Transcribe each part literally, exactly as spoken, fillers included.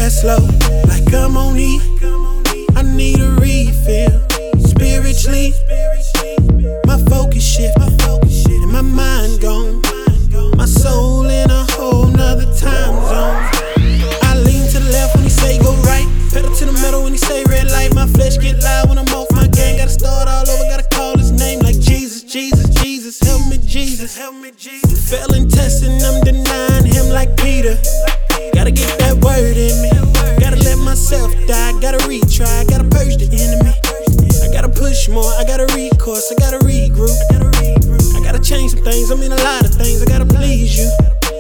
fast slow, like I'm on E. I need a refill. Spiritually, my focus shifting, and my mind gone. My soul in a whole nother time zone. I lean to the left when he say go right, pedal to the metal when he say red light. My flesh get loud when I'm off my game. Gotta start all over, gotta call his name like Jesus, Jesus, Jesus. Help me, Jesus. Help me, Jesus. Failing testing, I'm denying him like Peter. Gotta get that word in me. Gotta let myself die. Gotta retry. Gotta purge the enemy. I gotta push more. I gotta recourse. I gotta regroup. I gotta change some things. I mean a lot of things. I gotta please you.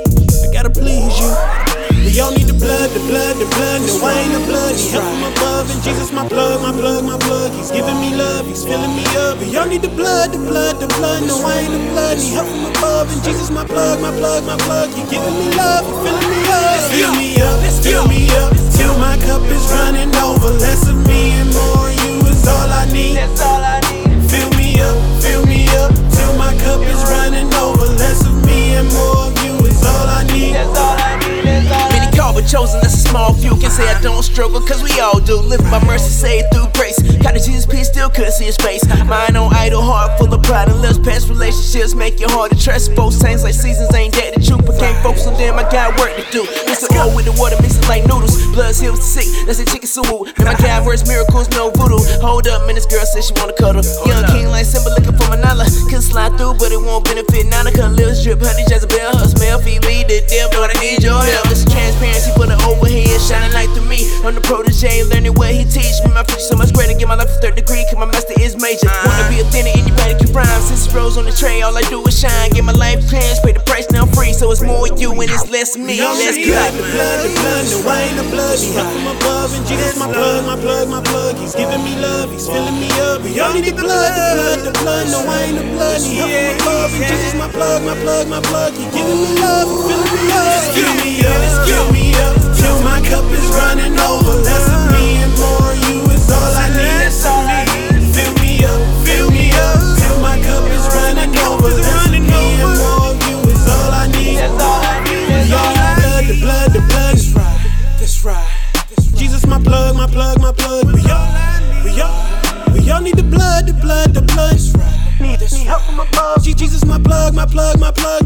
I gotta please you. We all need the blood, the blood, the blood. No, I ain't the blood. He help from above, and Jesus my plug, my plug, my plug. He's giving me love. He's filling me up. We all need the blood, the blood, the blood. No, I ain't the blood. He help from above, and Jesus my plug, my plug, my plug. He giving me love. He filling me up. Fill me up, fill me up till my cup is running over. Less of me and more of you is all I need. That's all I need. Fill me up, fill me up till my cup is running over. Less of me and more of you is all I need. That's all I need. That's all I need. Many called but chosen, that's a small few. Can say I don't struggle, cause we all do. Living by mercy, saved through grace. Got a Jesus peace, still couldn't see his face. Mind on idle, heart full of pride and lips. Past relationships make it hard to trust. Folks things like seasons ain't that the truth. But can't focus on them, I got work to do. Mix the oil with the water, mix it like noodles. Blood heals the sick, that's a chicken soup. Man, my God works miracles, no voodoo. Hold up, man, this girl said she wanna cuddle. Young king like Simba looking for Manala. Couldn't slide through, but it won't benefit now. Cause lips drip, honey, Jezebel, her smell, feet lead the devil. But I need your help. This transparency for the overhead, shining light through me. I'm the protege, learning what he teach me. My future so much greater, get my life a third degree. Cause my master is major. Wanna be authentic, anybody can rhyme. Since it rose on the tray, all I do is shine. Get my life changed, pay the price, now I'm free. So it's more you and it's less me. Let's go. The blood, the blood, no, I ain't the blood. He help from above, and Jesus my plug, my plug, my plug. He's giving me love, he's filling me up. We all need the blood, the blood, the blood. No, I ain't the blood. He help from above, and Jesus my plug, my plug, my plug. He's giving me love, he's filling me up. Fill me up, fill me up till my cup is running over. Less of me and more of you is all I need. That's all I need. Fill me up, fill me up till my cup is running over. Less of me and more of you is all I need. That's all I need. We all need the blood, the blood, the blood. That's right, that's right. Jesus my plug, my plug, my plug. We all, we all, we all need the blood, the blood, the blood. That's right. Need, need help from above. Jesus my plug, my plug, my plug.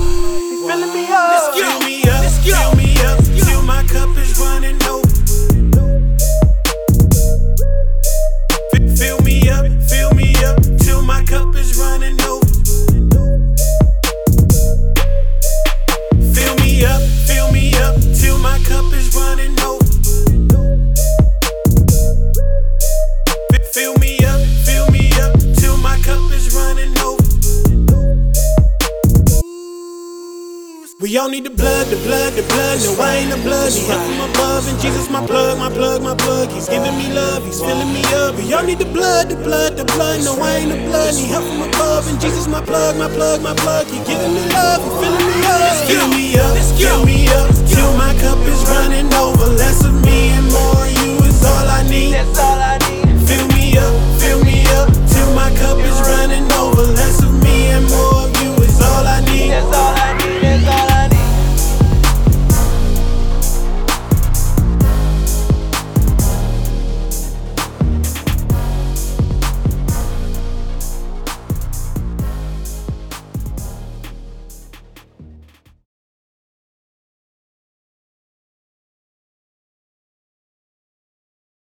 Filling me up. Fill me up, fill me up till my cup is running over. Fill me up, fill me up till my cup is running over. Fill me up, fill me up till my cup is running over. Fill me up, fill me up till my cup is running over. We all need the blood, the blood, the blood. No, I ain't the blood. He help from above, and Jesus my plug, my plug, my plug. He's giving me love, he's filling me up. We all need the blood, the blood, the blood. No, I ain't the blood. He help from above, and Jesus my plug, my plug, my plug. He's giving me love, he's filling me up. Fill me up, fill me up till my cup is running over.